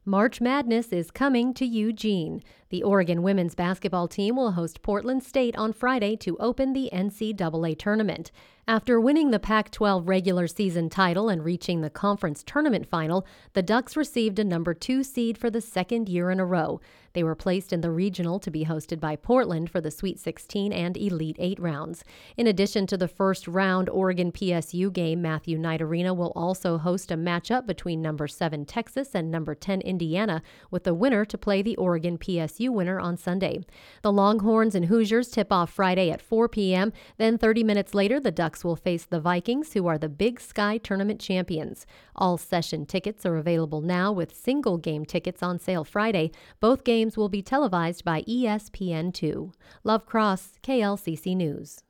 March Madness is coming to Eugene. The Oregon women's basketball team will host Portland State on Friday to open the NCAA tournament. After winning the Pac-12 regular season title and reaching the conference tournament final, the Ducks received a number 2 seed for the second year in a row. They were placed in the regional to be hosted by Portland for the Sweet 16 and Elite 8 rounds. In addition to the first round Oregon PSU game, Matthew Knight Arena will also host a matchup between number 7 Texas and number 10 Indiana, with the winner to play the Oregon PSU winner on Sunday. The Longhorns and Hoosiers tip off Friday at 4 p.m. Then 30 minutes later, the Ducks will face the Vikings, who are the Big Sky Tournament champions. All session tickets are available now, with single game tickets on sale Friday. Both games will be televised by ESPN2. Love Cross, KLCC News.